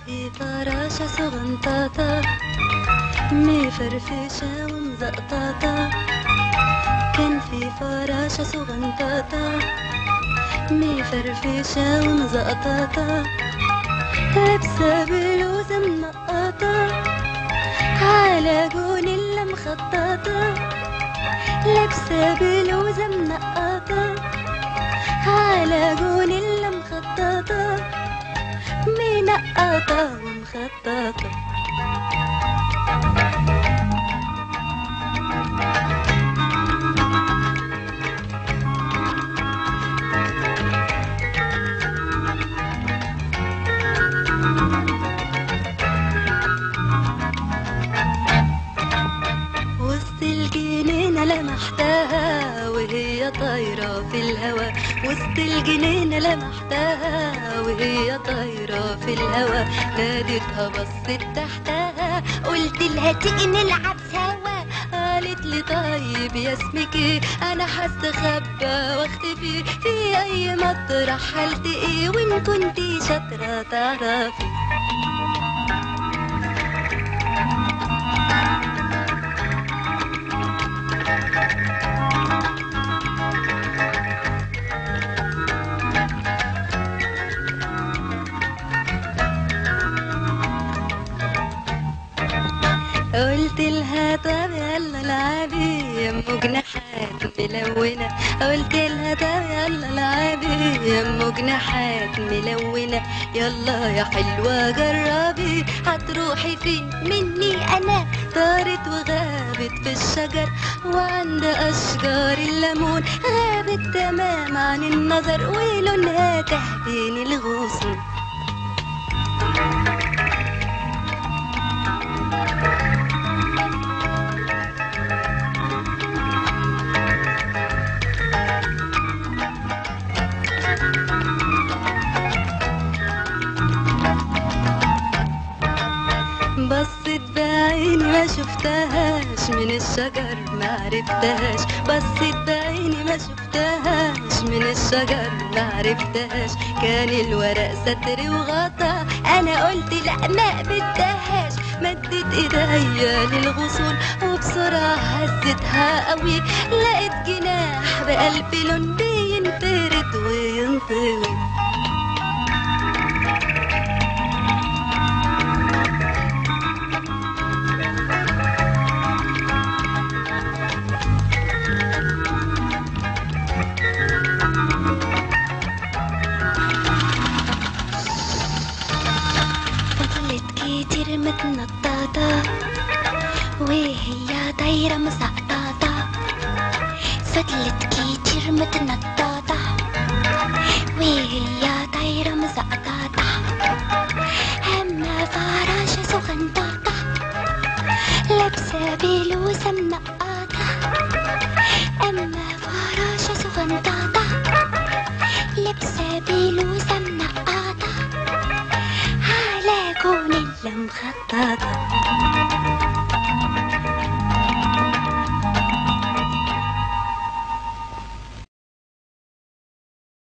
في فراشة صغنطاطة مفرفشة ومزقطاطة. كان في فراشة صغنطاطة مفرفشة ومزقطاطة لابسة بلوزة منقطة على جونيلا مخططة. لابسة بلوزة منقطة على جونيلا مخططة منقطة ومخططة. وسط الجنينة لمحتها وهي طايرة في الهوا. وسط الجنينة لمحتها وهي طايرة في الهوا. ناديتها بصت تحتها قلت لها تيجي نلعب سوا. قالت لي طيب يا اسمك ايه؟ انا هستخبى واختفي في اي مطرح هلتقي وان كنتي شاطرة تعرفي. قلت لها طب يلا العبي يا ام جناحات ملونة. قلت لها طب يلا العبي يا ام جناحات ملونة. يلا يا حلوة جربي هتروحي فين مني انا. طارت وغابت في الشجر وعند اشجار الليمون. غابت تمام عن النظر ولونها تهدين الغصون. بصت بعيني ما شفتهاش من الشجر ما عرفتهاش. بصت بعيني ما شفتهاش من الشجر ما عرفتهاش. كان الورق ستر وغطا انا قلت لا ما بدهاش. مدت ايديا للغصون وبسرعة هزتها قوي. لقيت جناح بقلب لون بينفرد وينطوي. كتير متنططة وهي طايرة مسقططة. فضلت كتير متنططة وهي طايرة مسقططة. أما فراشة صغنططة لابسة بلوزة منقطة. أما فراشة صغنططة لابسة بلوزة منقطة على جونيلا مخططة.